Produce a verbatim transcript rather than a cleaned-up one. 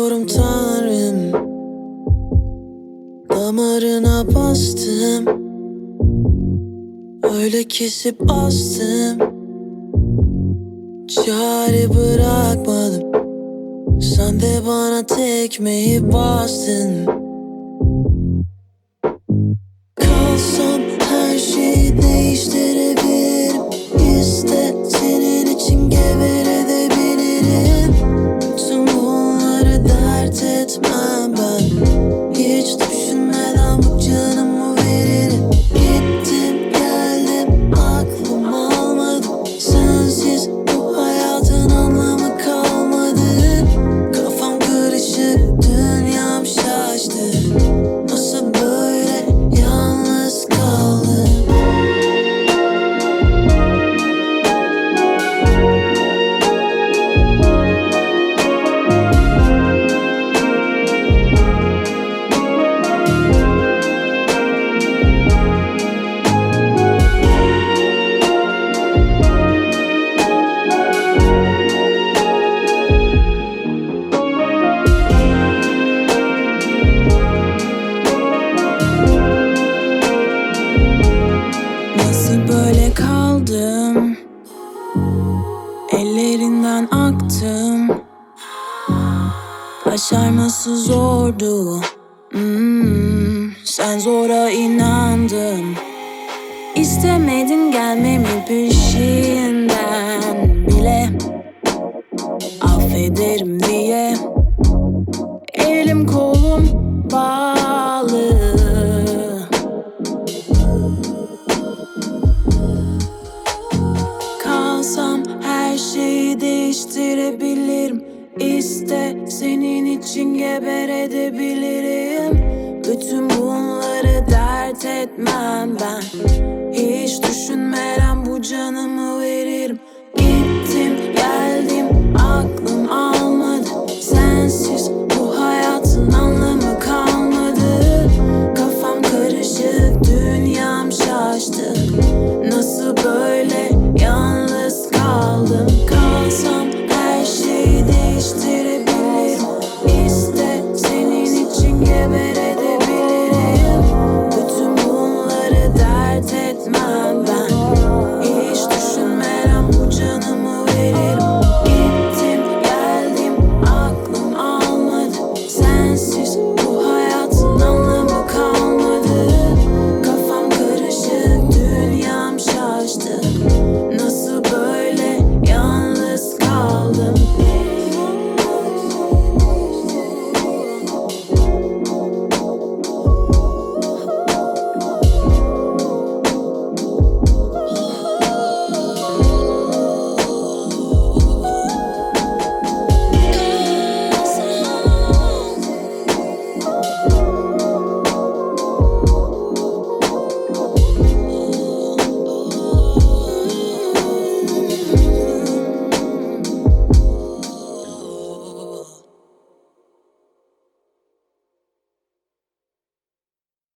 Biliyorum Tanrım, damarına bastım, öyle kesip astım. Çare bırakmadım, sen de bana tekmeyi bastın. Kalsam her şeyi değiştirebilirim. İste senin için geberebilirim. Tüm bunları dert etmem ben. Hiç düşünmeden bu canımı veririm. Gittim geldim aklım almadı. Sensiz bu hayatın anlamı kalmadı. Kafam karışık, dünyam şaştı. Nasıl böyle yalnız kaldım? Nasıl böyle kaldım? Ellerinden aktım. Başarması zordu. Hmm, sen zora inandın. İstemedin gelmemi peşinden bile. Affederim diye elim kolum bağlı. Kalsam her şeyi değiştirebilirim. İste senin için geberebilirim. Bütün bunları dert etmem ben. Hiç düşünmeden bu canımı veririm.